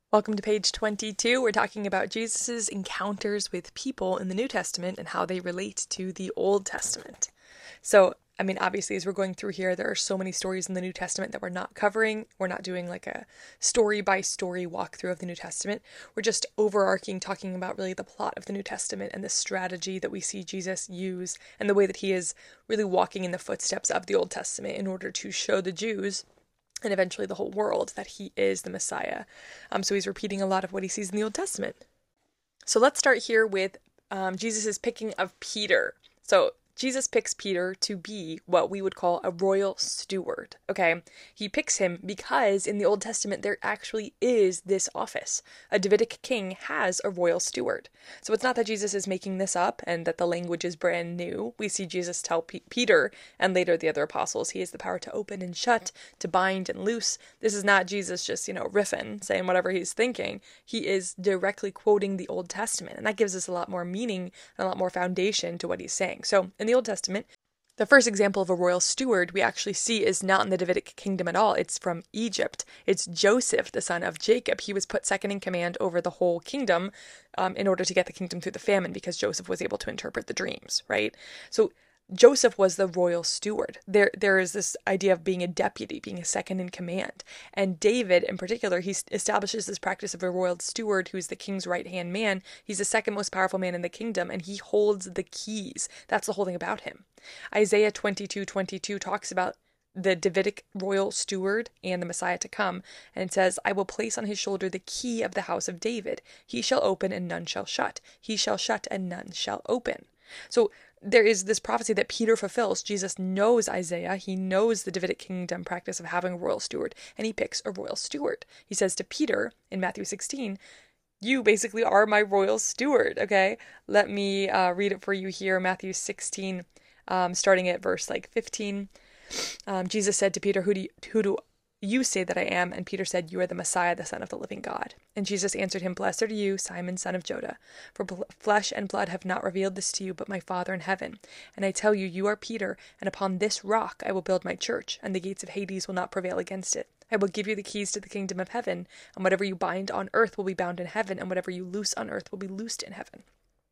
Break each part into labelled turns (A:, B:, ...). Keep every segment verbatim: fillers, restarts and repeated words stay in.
A: Welcome to page twenty-two. We're talking about Jesus' encounters with people in the New Testament and how they relate to the Old Testament. So, I mean, obviously, as we're going through here, there are so many stories in the New Testament that we're not covering. We're not doing like a story-by-story walkthrough of the New Testament. We're just overarching, talking about really the plot of the New Testament and the strategy that we see Jesus use and the way that he is really walking in the footsteps of the Old Testament in order to show the Jews and eventually the whole world that he is the Messiah. Um, so he's repeating a lot of what he sees in the Old Testament. So let's start here with um, Jesus' picking of Peter. So Jesus picks Peter to be what we would call a royal steward, okay? He picks him because in the Old Testament there actually is this office. A Davidic king has a royal steward. So it's not that Jesus is making this up and that the language is brand new. We see Jesus tell P- Peter and later the other apostles he has the power to open and shut, to bind and loose. This is not Jesus just, you know, riffing, saying whatever he's thinking. He is directly quoting the Old Testament, and that gives us a lot more meaning and a lot more foundation to what he's saying. So in the Old Testament, the first example of a royal steward we actually see is not in the Davidic kingdom at all. It's from Egypt. It's Joseph, the son of Jacob. He was put second in command over the whole kingdom um, in order to get the kingdom through the famine because Joseph was able to interpret the dreams, right? So Joseph was the royal steward. There, there is this idea of being a deputy, being a second in command. And David, in particular, he establishes this practice of a royal steward who's the king's right-hand man. He's the second most powerful man in the kingdom, and he holds the keys. That's the whole thing about him. Isaiah twenty-two twenty-two talks about the Davidic royal steward and the Messiah to come, and it says, I will place on his shoulder the key of the house of David. He shall open and none shall shut. He shall shut and none shall open. So there is this prophecy that Peter fulfills. Jesus knows Isaiah. He knows the Davidic kingdom practice of having a royal steward, and he picks a royal steward. He says to Peter in Matthew sixteen, you basically are my royal steward, okay? Let me uh, read it for you here, Matthew sixteen, um, starting at verse like fifteen. Um, Jesus said to Peter, who do you, who do you say that I am? And Peter said, you are the Messiah, the Son of the living God. And Jesus answered him, blessed are you, Simon, son of Jonah, for bl- flesh and blood have not revealed this to you, but my Father in heaven. And I tell you, you are Peter, and upon this rock I will build my church, and the gates of Hades will not prevail against it. I will give you the keys to the kingdom of heaven, and whatever you bind on earth will be bound in heaven, and whatever you loose on earth will be loosed in heaven.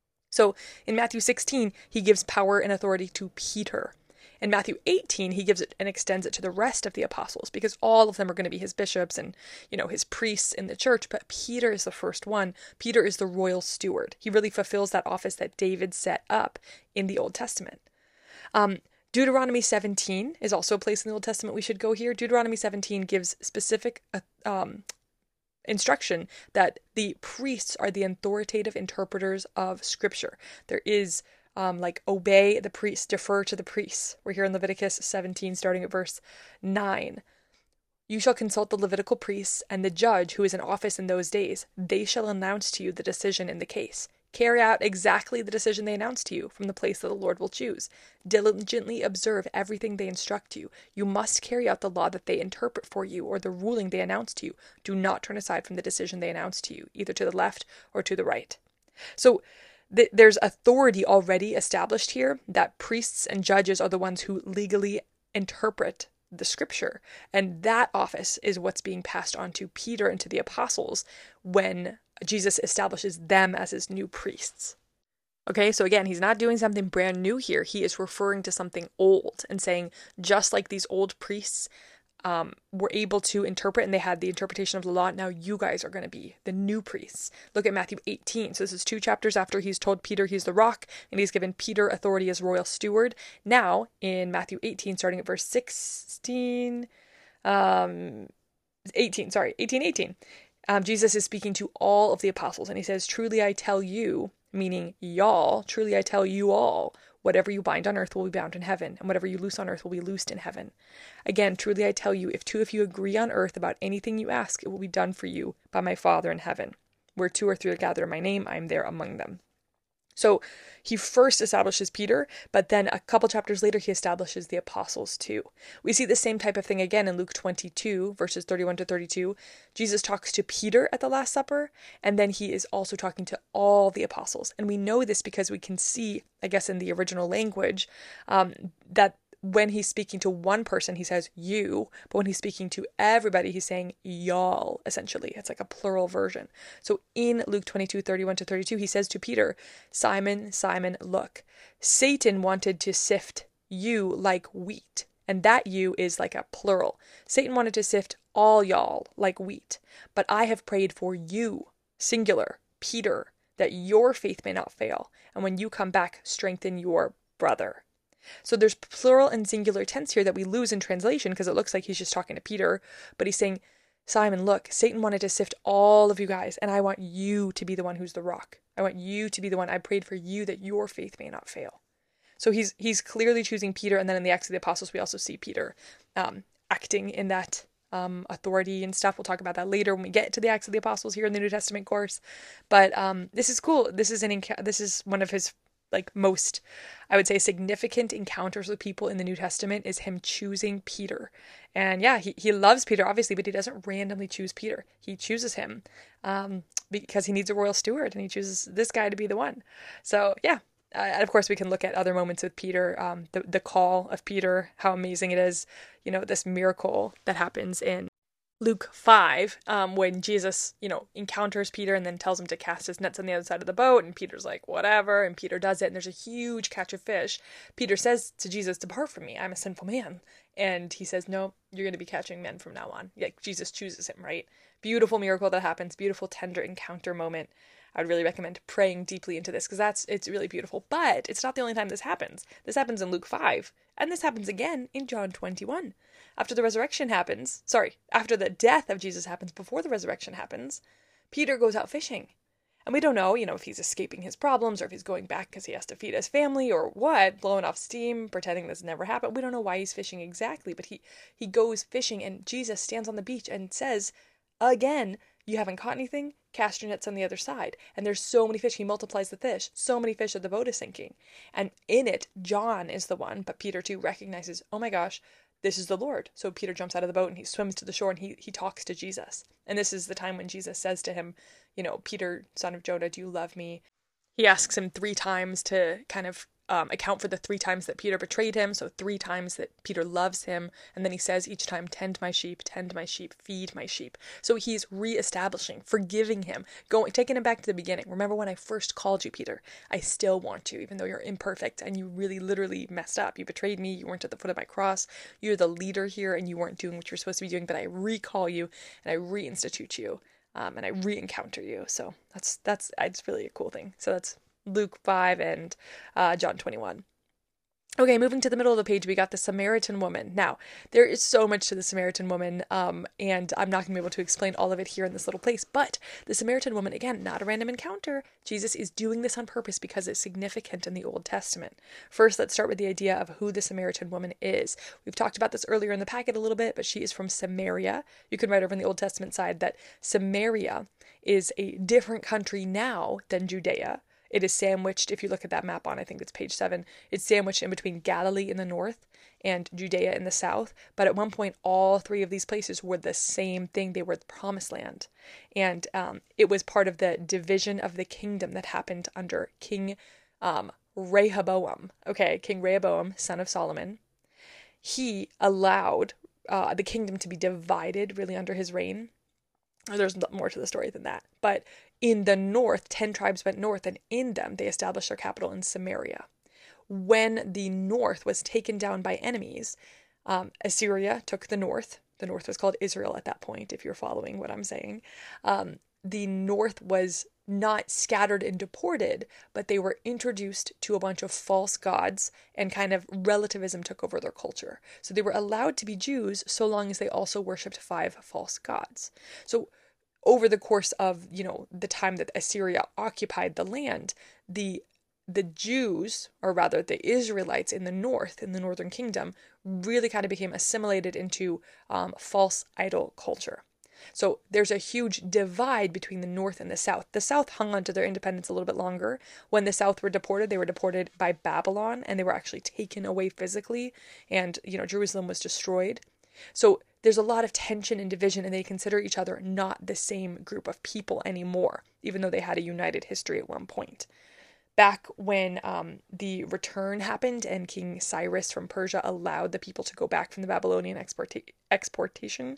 A: So in Matthew sixteen, he gives power and authority to Peter. In Matthew eighteen, he gives it and extends it to the rest of the apostles because all of them are going to be his bishops and, you know, his priests in the church. But Peter is the first one. Peter is the royal steward. He really fulfills that office that David set up in the Old Testament. Um, Deuteronomy seventeen is also a place in the Old Testament we should go here. Deuteronomy seventeen gives specific uh, um, instruction that the priests are the authoritative interpreters of Scripture. There is Um, like obey the priests, defer to the priests. We're here in Leviticus seventeen, starting at verse nine. You shall consult the Levitical priests and the judge who is in office in those days. They shall announce to you the decision in the case. Carry out exactly the decision they announce to you from the place that the Lord will choose. Diligently observe everything they instruct you. You must carry out the law that they interpret for you or the ruling they announce to you. Do not turn aside from the decision they announce to you, either to the left or to the right. So, there's authority already established here that priests and judges are the ones who legally interpret the scripture. And that office is what's being passed on to Peter and to the apostles when Jesus establishes them as his new priests. Okay, so again, he's not doing something brand new here. He is referring to something old and saying, just like these old priests Um, were able to interpret and they had the interpretation of the law, now you guys are going to be the new priests. Look at Matthew eighteen. So this is two chapters after he's told Peter he's the rock and he's given Peter authority as royal steward. Now in Matthew eighteen, starting at verse sixteen, um, eighteen, sorry, eighteen, eighteen, um, Jesus is speaking to all of the apostles and he says, truly I tell you, meaning y'all, truly I tell you all, whatever you bind on earth will be bound in heaven, and whatever you loose on earth will be loosed in heaven. Again, truly I tell you, if two of you agree on earth about anything you ask, it will be done for you by my Father in heaven. Where two or three are gathered in my name, I am there among them. So he first establishes Peter, but then a couple chapters later he establishes the apostles too. We see the same type of thing again in Luke twenty-two, verses thirty-one to thirty-two. Jesus talks to Peter at the Last Supper, and then he is also talking to all the apostles. And we know this because we can see, I guess in the original language, um, that when he's speaking to one person, he says you, but when he's speaking to everybody, he's saying y'all, essentially. It's like a plural version. So in Luke twenty-two, thirty-one to thirty-two, he says to Peter, Simon, Simon, look, Satan wanted to sift you like wheat. And that you is like a plural. Satan wanted to sift all y'all like wheat. But I have prayed for you, singular, Peter, that your faith may not fail. And when you come back, strengthen your brother. So there's plural and singular tense here that we lose in translation because it looks like he's just talking to Peter. But he's saying, Simon, look, Satan wanted to sift all of you guys. And I want you to be the one who's the rock. I want you to be the one. I prayed for you that your faith may not fail. So he's he's clearly choosing Peter, and then in the Acts of the Apostles, we also see Peter um, acting in that um, authority and stuff. We'll talk about that later when we get to the Acts of the Apostles here in the New Testament course. But um, this is cool. This is an enc- this is one of his like most, I would say, significant encounters with people in the New Testament is him choosing Peter. And yeah, he he loves Peter obviously, but he doesn't randomly choose Peter. He chooses him um, because he needs a royal steward, and he chooses this guy to be the one. So yeah. Uh, and of course, we can look at other moments with Peter, um, the, the call of Peter, how amazing it is, you know, this miracle that happens in Luke five, um, when Jesus, you know, encounters Peter and then tells him to cast his nets on the other side of the boat, and Peter's like, whatever, and Peter does it, and there's a huge catch of fish. Peter says to Jesus, depart from me, I'm a sinful man. And he says, no, you're going to be catching men from now on. Yeah, Jesus chooses him, right? Beautiful miracle that happens, beautiful, tender encounter moment. I would really recommend praying deeply into this because that's it's really beautiful. But it's not the only time this happens. This happens in Luke five, and this happens again in John twenty-one. After the resurrection happens, sorry, after the death of Jesus happens, before the resurrection happens, Peter goes out fishing. And we don't know, you know, if he's escaping his problems or if he's going back because he has to feed his family or what, blowing off steam, pretending this never happened. We don't know why he's fishing exactly, but he, he goes fishing, and Jesus stands on the beach and says, again, you haven't caught anything? Cast your nets on the other side. And there's so many fish. He multiplies the fish. So many fish that the boat is sinking. And in it, John is the one, but Peter too recognizes, oh my gosh, this is the Lord. So Peter jumps out of the boat and he swims to the shore, and he, he talks to Jesus. And this is the time when Jesus says to him, you know, Peter, son of Jonah, do you love me? He asks him three times to kind of Um, account for the three times that Peter betrayed him, so three times that Peter loves him, and then he says each time, tend my sheep, tend my sheep, feed my sheep. So he's re-establishing, forgiving him, going, taking him back to the beginning. Remember when I first called you, Peter? I still want you, even though you're imperfect, and you really literally messed up. You betrayed me, you weren't at the foot of my cross, you're the leader here, and you weren't doing what you're supposed to be doing, but I recall you, and I reinstitute you, um, and I re-encounter you. So that's, that's, it's really a cool thing. So that's Luke five and uh, John twenty-one. Okay, moving to the middle of the page, we got the Samaritan woman. Now, there is so much to the Samaritan woman, um, and I'm not going to be able to explain all of it here in this little place, but the Samaritan woman, again, not a random encounter. Jesus is doing this on purpose because it's significant in the Old Testament. First, let's start with the idea of who the Samaritan woman is. We've talked about this earlier in the packet a little bit, but she is from Samaria. You can write over in the Old Testament side that Samaria is a different country now than Judea. It is sandwiched, if you look at that map on, I think it's page seven, it's sandwiched in between Galilee in the north and Judea in the south. But at one point, all three of these places were the same thing. They were the promised land. And um, it was part of the division of the kingdom that happened under King um, Rehoboam. Okay, King Rehoboam, son of Solomon. He allowed uh, the kingdom to be divided really under his reign. There's more to the story than that. But in the north, ten tribes went north, and in them they established their capital in Samaria. When the north was taken down by enemies, um, Assyria took the north. The north was called Israel at that point, if you're following what I'm saying. Um, the north was not scattered and deported, but they were introduced to a bunch of false gods, and kind of relativism took over their culture. So they were allowed to be Jews so long as they also worshipped five false gods. So over the course of, you know, the time that Assyria occupied the land, the the Jews, or rather the Israelites in the north, in the northern kingdom, really kind of became assimilated into um, false idol culture. So there's a huge divide between the north and the south. The south hung on to their independence a little bit longer. When the south were deported, they were deported by Babylon, and they were actually taken away physically, and, you know, Jerusalem was destroyed. So there's a lot of tension and division, and they consider each other not the same group of people anymore, even though they had a united history at one point. back when um, the return happened and King Cyrus from Persia allowed the people to go back from the Babylonian exporta- exportation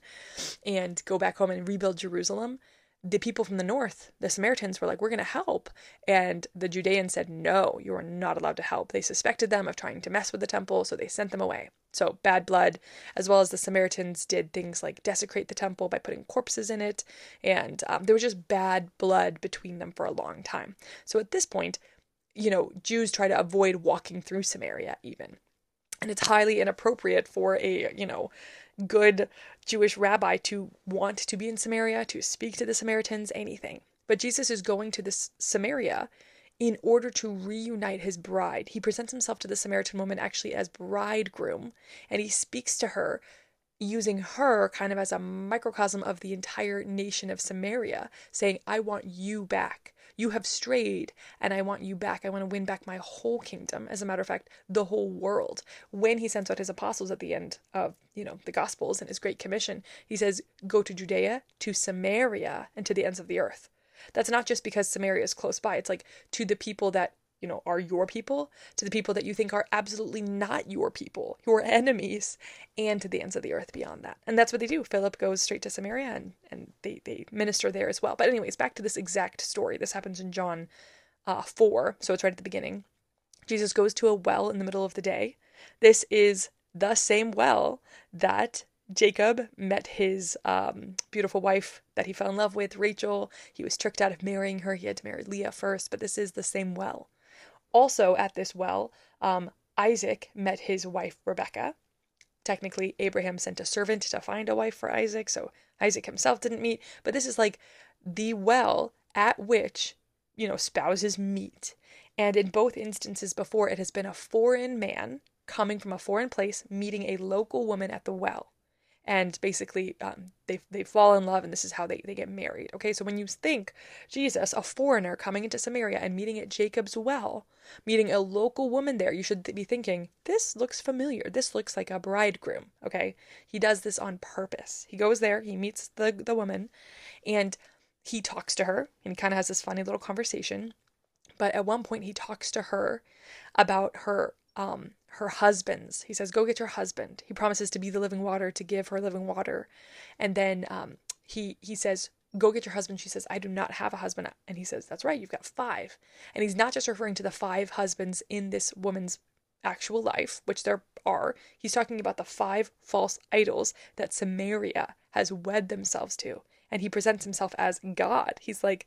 A: and go back home and rebuild Jerusalem, the people from the north, the Samaritans, were like, we're going to help. And the Judeans said, no, you are not allowed to help. They suspected them of trying to mess with the temple, so they sent them away. So bad blood, as well as the Samaritans did things like desecrate the temple by putting corpses in it. And um, there was just bad blood between them for a long time. So at this point, you know, Jews try to avoid walking through Samaria even. And it's highly inappropriate for a, you know, good Jewish rabbi to want to be in Samaria, to speak to the Samaritans, anything. But Jesus is going to this Samaria in order to reunite his bride. He presents himself to the Samaritan woman actually as bridegroom, and he speaks to her using her kind of as a microcosm of the entire nation of Samaria, saying, I want you back. You have strayed, and I want you back. I want to win back my whole kingdom. As a matter of fact, the whole world. When he sends out his apostles at the end of, you know, the Gospels and his Great Commission, he says, go to Judea, to Samaria, and to the ends of the earth. That's not just because Samaria is close by. It's like to the people that, you know, are your people, to the people that you think are absolutely not your people, your enemies, and to the ends of the earth beyond that. And that's what they do. Philip goes straight to Samaria, and, and they, they minister there as well. But anyways, back to this exact story. This happens in John uh, four, so it's right at the beginning. Jesus goes to a well in the middle of the day. This is the same well that Jacob met his um, beautiful wife that he fell in love with, Rachel. He was tricked out of marrying her. He had to marry Leah first, but this is the same well. Also at this well, um, Isaac met his wife, Rebekah. Technically, Abraham sent a servant to find a wife for Isaac, so Isaac himself didn't meet. But this is like the well at which, you know, spouses meet. And in both instances before, it has been a foreign man coming from a foreign place, meeting a local woman at the well. And basically, um, they they fall in love, and this is how they, they get married. Okay, so when you think Jesus, a foreigner coming into Samaria and meeting at Jacob's well, meeting a local woman there, you should be thinking, this looks familiar. This looks like a bridegroom. Okay, he does this on purpose. He goes there, he meets the, the woman, and he talks to her, and he kind of has this funny little conversation. But at one point, he talks to her about her um her husbands. He says, go get your husband. He promises to be the living water, to give her living water. And then um he he says, go get your husband. She says, I do not have a husband. And he says, that's right, you've got five. And he's not just referring to the five husbands in this woman's actual life, which there are. He's talking about the five false idols that Samaria has wed themselves to. And he presents himself as God. He's like,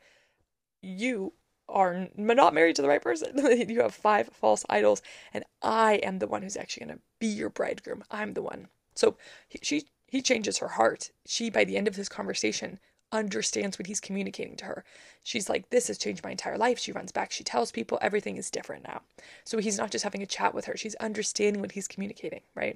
A: you are not married to the right person. You have five false idols, and I am the one who's actually going to be your bridegroom. I'm the one. So he, she, he changes her heart. She, by the end of this conversation, understands what he's communicating to her. She's like, this has changed my entire life. She runs back. She tells people everything is different now. So he's not just having a chat with her. She's understanding what he's communicating, right?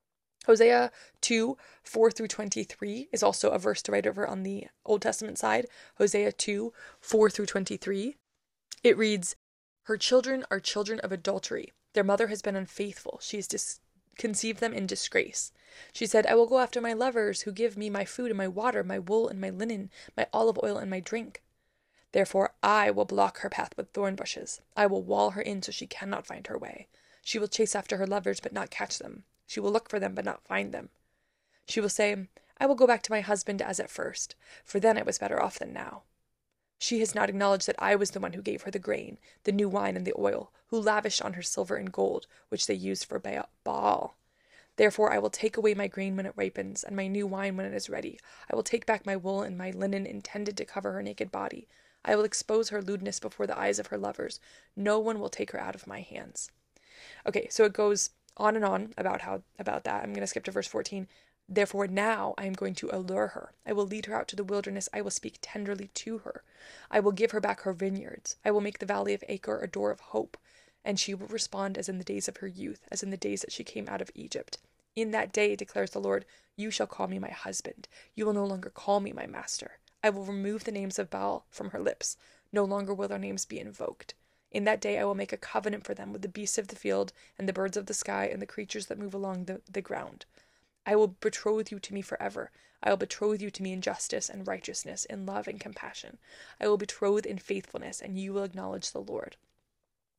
A: Hosea two, four through twenty-three is also a verse to write over on the Old Testament side. Hosea two, four through twenty-three. It reads, her children are children of adultery. Their mother has been unfaithful. She has dis- conceived them in disgrace. She said, I will go after my lovers who give me my food and my water, my wool and my linen, my olive oil and my drink. Therefore I will block her path with thorn bushes. I will wall her in so she cannot find her way. She will chase after her lovers but not catch them. She will look for them but not find them. She will say, I will go back to my husband as at first, for then I was better off than now. She has not acknowledged that I was the one who gave her the grain, the new wine, and the oil, who lavished on her silver and gold, which they used for Baal. Therefore I will take away my grain when it ripens, and my new wine when it is ready. I will take back my wool and my linen intended to cover her naked body. I will expose her lewdness before the eyes of her lovers. No one will take her out of my hands. Okay, so it goes on and on about how about that. I'm going to skip to verse fourteen. Therefore now I am going to allure her. I will lead her out to the wilderness. I will speak tenderly to her. I will give her back her vineyards. I will make the valley of Achor a door of hope. And she will respond as in the days of her youth, as in the days that she came out of Egypt. In that day, declares the Lord, you shall call me my husband. You will no longer call me my master. I will remove the names of Baal from her lips. No longer will their names be invoked. In that day I will make a covenant for them with the beasts of the field and the birds of the sky and the creatures that move along the, the ground. I will betroth you to me forever. I will betroth you to me in justice and righteousness, in love and compassion. I will betroth in faithfulness, and you will acknowledge the Lord.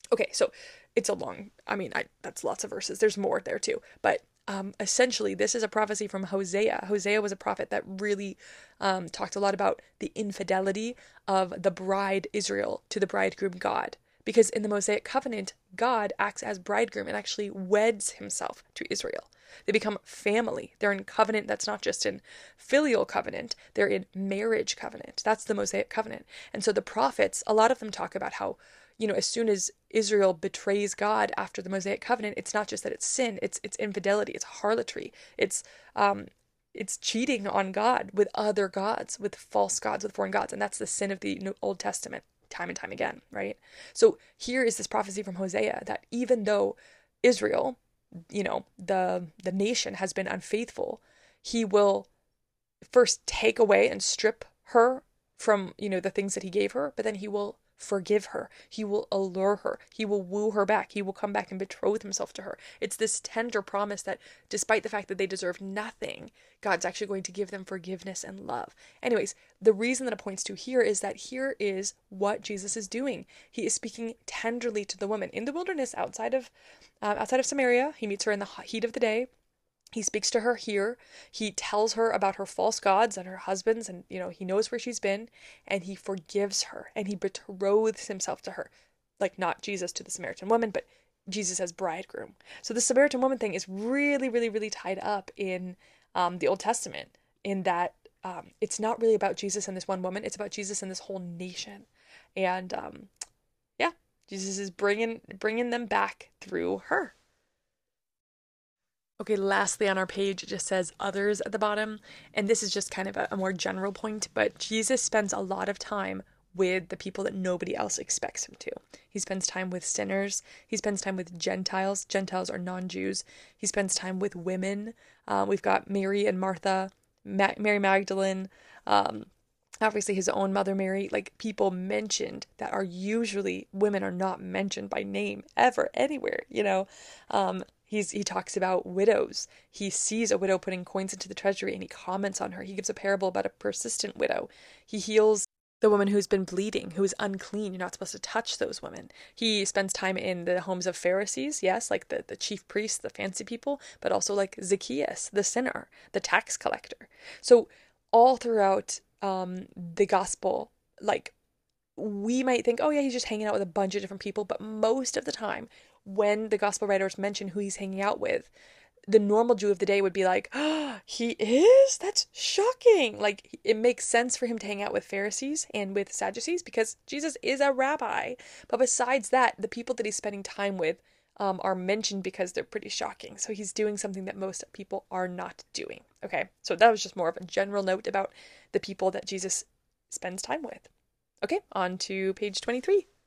A: Okay, so it's a long, I mean, I, that's lots of verses. There's more there too. But um, essentially, this is a prophecy from Hosea. Hosea was a prophet that really um, talked a lot about the infidelity of the bride Israel to the bridegroom God. Because in the Mosaic covenant, God acts as bridegroom and actually weds himself to Israel. They become family. They're in covenant that's not just in filial covenant, they're in marriage covenant. That's the Mosaic covenant. And so the prophets, a lot of them talk about how, you know, as soon as Israel betrays God after the Mosaic covenant, it's not just that it's sin, it's it's infidelity, it's harlotry, it's um it's cheating on God with other gods, with false gods, with foreign gods. And that's the sin of the Old Testament time and time again, right? So here is this prophecy from Hosea that even though Israel, you know, the the nation has been unfaithful, he will first take away and strip her from, you know, the things that he gave her, but then he will forgive her. He will allure her. He will woo her back. He will come back and betroth himself to her. It's this tender promise that despite the fact that they deserve nothing, God's actually going to give them forgiveness and love. Anyways, the reason that it points to here is that here is what Jesus is doing. He is speaking tenderly to the woman in the wilderness outside of um, outside of Samaria. He meets her in the heat of the day. He speaks to her here. He tells her about her false gods and her husbands, and, you know, he knows where she's been, and he forgives her, and he betroths himself to her. Like, not Jesus to the Samaritan woman, but Jesus as bridegroom. So the Samaritan woman thing is really, really, really tied up in um, the Old Testament, in that um, it's not really about Jesus and this one woman, it's about Jesus and this whole nation. And, um, yeah, Jesus is bringing bringing them back through her. Okay, lastly on our page, it just says others at the bottom. And this is just kind of a, a more general point, but Jesus spends a lot of time with the people that nobody else expects him to. He spends time with sinners. He spends time with Gentiles. Gentiles are non-Jews. He spends time with women. Uh, we've got Mary and Martha, Ma- Mary Magdalene, um, obviously his own mother Mary, like people mentioned that are usually, women are not mentioned by name ever, anywhere, you know. Um, He's, he talks about widows. He sees a widow putting coins into the treasury and he comments on her. He gives a parable about a persistent widow. He heals the woman who's been bleeding, who is unclean. You're not supposed to touch those women. He spends time in the homes of Pharisees, yes, like the, the chief priests, the fancy people, but also like Zacchaeus, the sinner, the tax collector. So all throughout um, the gospel, like, we might think, oh yeah, he's just hanging out with a bunch of different people, but most of the time, when the gospel writers mention who he's hanging out with, the normal Jew of the day would be like, oh, he is? That's shocking. Like, it makes sense for him to hang out with Pharisees and with Sadducees because Jesus is a rabbi. But besides that, the people that he's spending time with um, are mentioned because they're pretty shocking. So he's doing something that most people are not doing. Okay, so that was just more of a general note about the people that Jesus spends time with. Okay, on to page twenty-three.